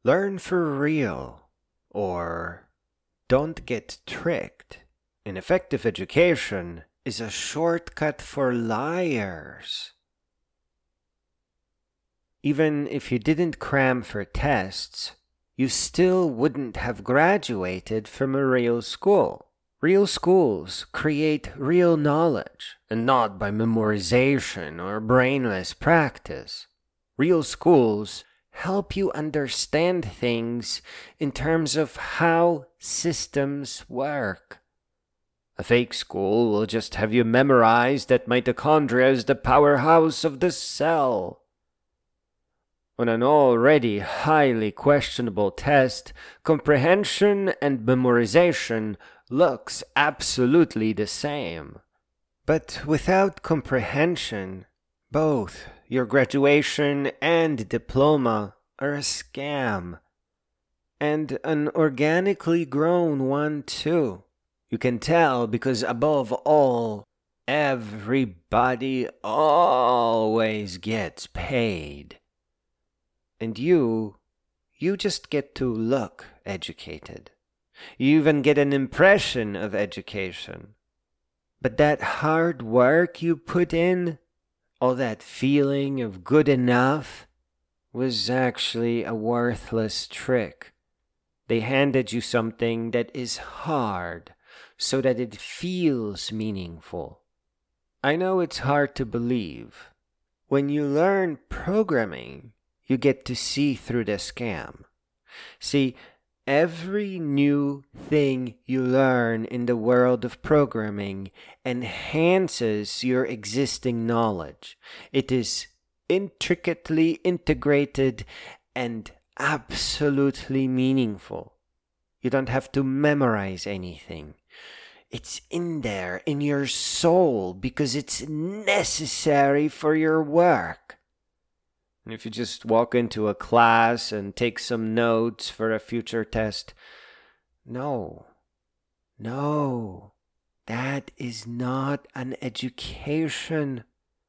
Learn for real, or don't get tricked. Ineffective education is a shortcut for liars. Even if you didn't cram for tests, you still wouldn't have graduated from a real school. Real schools create real knowledge, and not by memorization or brainless practice. Real schools help you understand things in terms of how systems work. A fake school will just have you memorize that mitochondria is the powerhouse of the cell. On an already highly questionable test, comprehension and memorization looks absolutely the same. But without comprehension, both your graduation and diploma are a scam. And an organically grown one too. You can tell because above all, everybody always gets paid. And you just get to look educated. You even get an impression of education. But that hard work you put in, all that feeling of good enough, was actually a worthless trick. They handed you something that is hard so that it feels meaningful. I know it's hard to believe. When you learn programming, you get to see through the scam. See, every new thing you learn in the world of programming enhances your existing knowledge. It is intricately integrated and absolutely meaningful. You don't have to memorize anything. It's in there, in your soul, because it's necessary for your work. And if you just walk into a class and take some notes for a future test, no, that is not an education.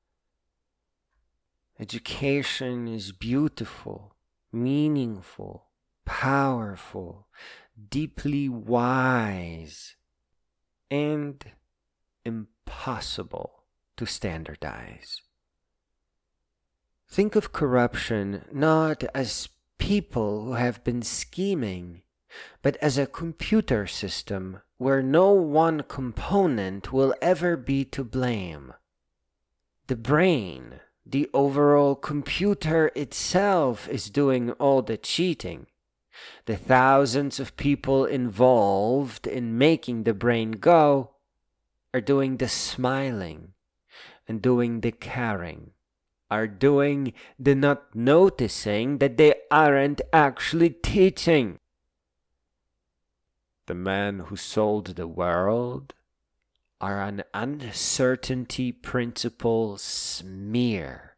Education is beautiful, meaningful, powerful, deeply wise, and impossible to standardize. Think of corruption not as people who have been scheming, but as a computer system where no one component will ever be to blame. The brain, the overall computer itself, is doing all the cheating. The thousands of people involved in making the brain go are doing the smiling and doing the caring. Are doing the not noticing that they aren't actually teaching. The men who sold the world are an uncertainty principle smear.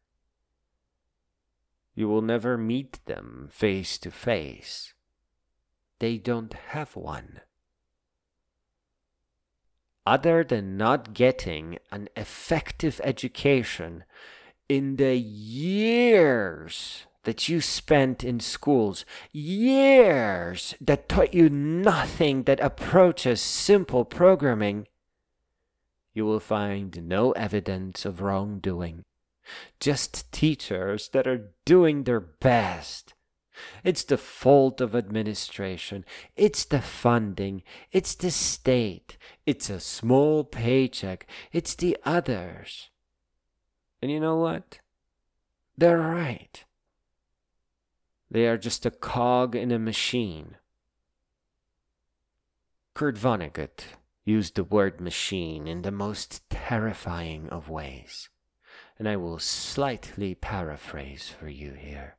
You will never meet them face to face. They don't have one. Other than not getting an effective education, in the years that you spent in schools, years that taught you nothing that approaches simple programming, you will find no evidence of wrongdoing. Just teachers that are doing their best. It's the fault of administration. It's the funding. It's the state. It's a small paycheck. It's the others. And you know what? They're right. They are just a cog in a machine. Kurt Vonnegut used the word machine in the most terrifying of ways, and I will slightly paraphrase for you here.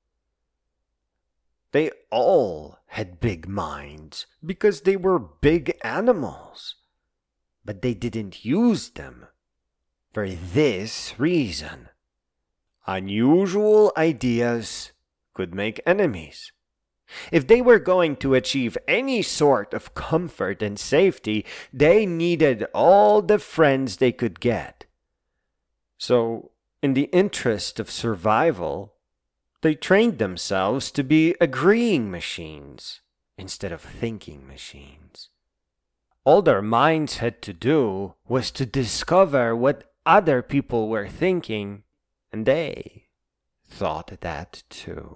They all had big minds because they were big animals, but they didn't use them. For this reason, unusual ideas could make enemies. If they were going to achieve any sort of comfort and safety, they needed all the friends they could get. So, in the interest of survival, They trained themselves to be agreeing machines instead of thinking machines. All their minds had to do was to discover what other people were thinking, and they thought that too.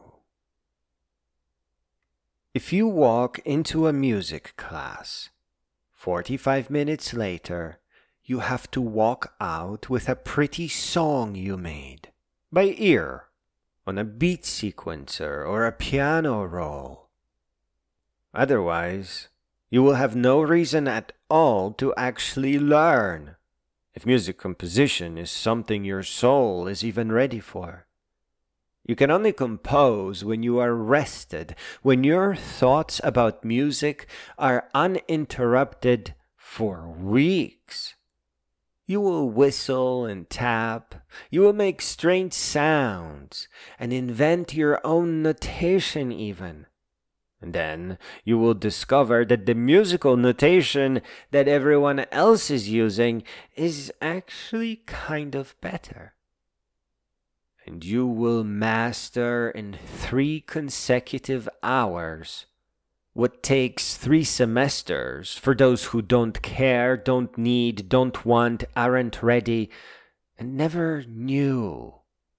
If you walk into a music class, 45 minutes later, you have to walk out with a pretty song you made, by ear, on a beat sequencer or a piano roll. Otherwise, you will have no reason at all to actually learn, if music composition is something your soul is even ready for. You can only compose when you are rested, when your thoughts about music are uninterrupted for weeks. You will whistle and tap, you will make strange sounds, and invent your own notation even. And then you will discover that the musical notation that everyone else is using is actually kind of better. And you will master in 3 consecutive hours what takes 3 semesters for those who don't care, don't need, don't want, aren't ready, and never knew.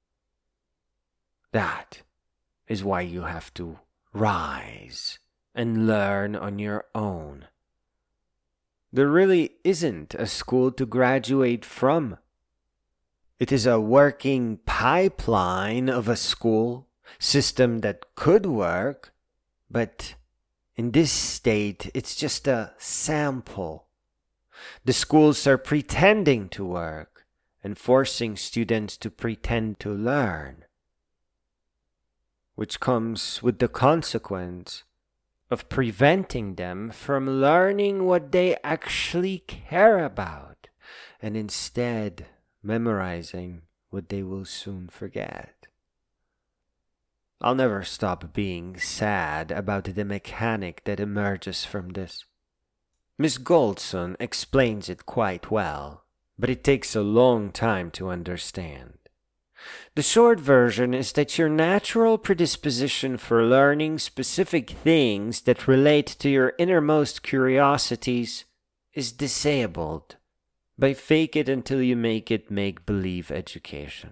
That is why you have to rise and learn on your own. There really isn't a school to graduate from. It is a working pipeline of a school system that could work, but in this state, it's just a sample. The schools are pretending to work and forcing students to pretend to learn, which comes with the consequence of preventing them from learning what they actually care about, and instead memorizing what they will soon forget. I'll never stop being sad about the mechanic that emerges from this. Miss Goldson explains it quite well, but it takes a long time to understand. The short version is that your natural predisposition for learning specific things that relate to your innermost curiosities is disabled by fake it until you make it make-believe education.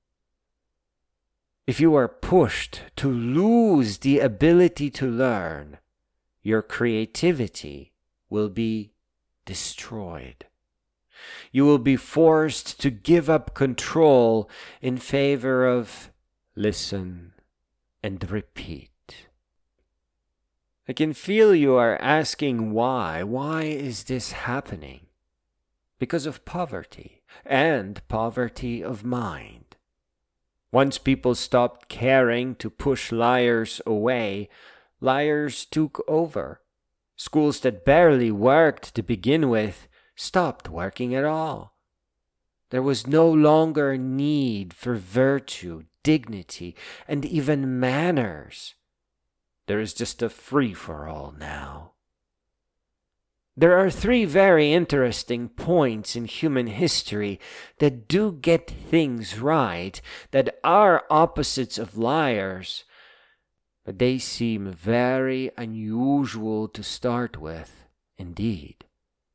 If you are pushed to lose the ability to learn, your creativity will be destroyed. You will be forced to give up control in favor of listen and repeat. I can feel you are asking why. Why is this happening? Because of poverty, and poverty of mind. Once people stopped caring to push liars away, liars took over. Schools that barely worked to begin with stopped working at all. There was no longer need for virtue, dignity, and even manners. There is just a free-for-all now. There are 3 very interesting points in human history that do get things right, that are opposites of liars, but they seem very unusual to start with, indeed.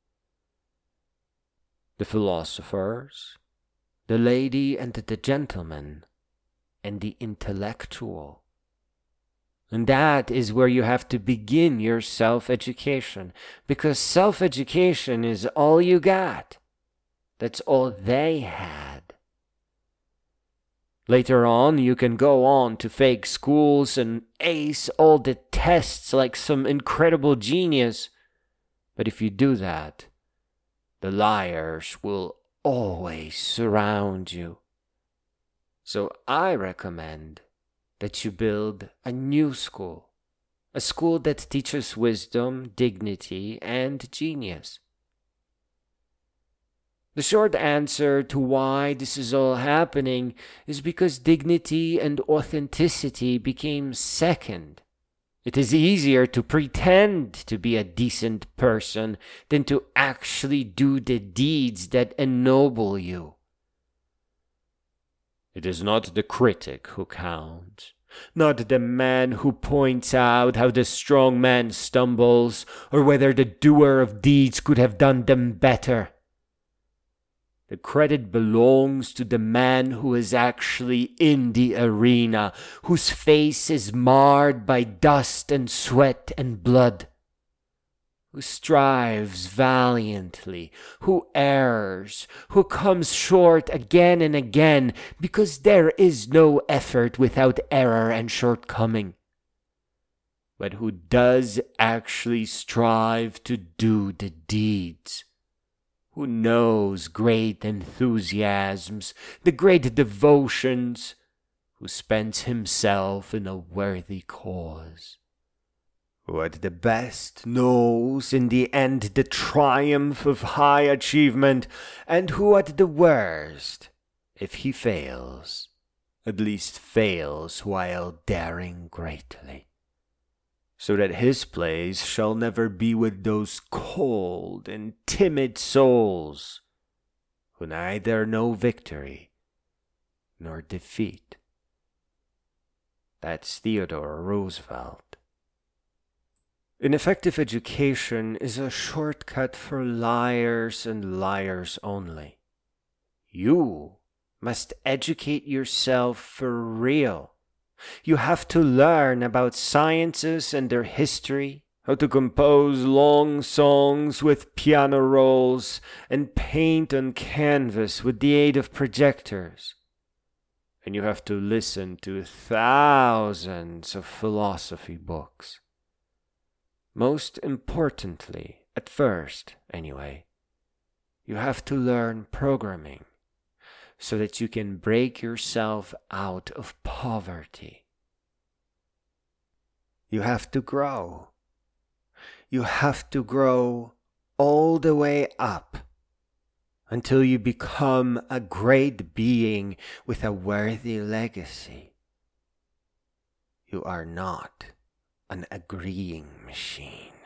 The philosophers, the lady and the gentleman, and the intellectual. And that is where you have to begin your self-education, because self-education is all you got. That's all they had. Later on, you can go on to fake schools and ace all the tests like some incredible genius. But if you do that, the liars will always surround you. So I recommend that you build a new school, a school that teaches wisdom, dignity, and genius. The short answer to why this is all happening is because dignity and authenticity became second. It is easier to pretend to be a decent person than to actually do the deeds that ennoble you. It is not the critic who counts, Not the man who points out how the strong man stumbles, or whether the doer of deeds could have done them better. The credit belongs to the man who is actually in the arena, whose face is marred by dust and sweat and blood, who strives valiantly, who errs, who comes short again and again, because there is no effort without error and shortcoming, but who does actually strive to do the deeds, who knows great enthusiasms, the great devotions, who spends himself in a worthy cause, who at the best knows in the end the triumph of high achievement, and who at the worst, if he fails, at least fails while daring greatly, so that his place shall never be with those cold and timid souls who neither know victory nor defeat. That's Theodore Roosevelt. Ineffective education is a shortcut for liars and liars only. You must educate yourself for real. You have to learn about sciences and their history, how to compose long songs with piano rolls, and paint on canvas with the aid of projectors. And you have to listen to thousands of philosophy books. Most importantly, at first anyway, you have to learn programming, so that you can break yourself out of poverty. You have to grow. You have to grow all the way up until you become a great being with a worthy legacy. You are not an agreeing machine.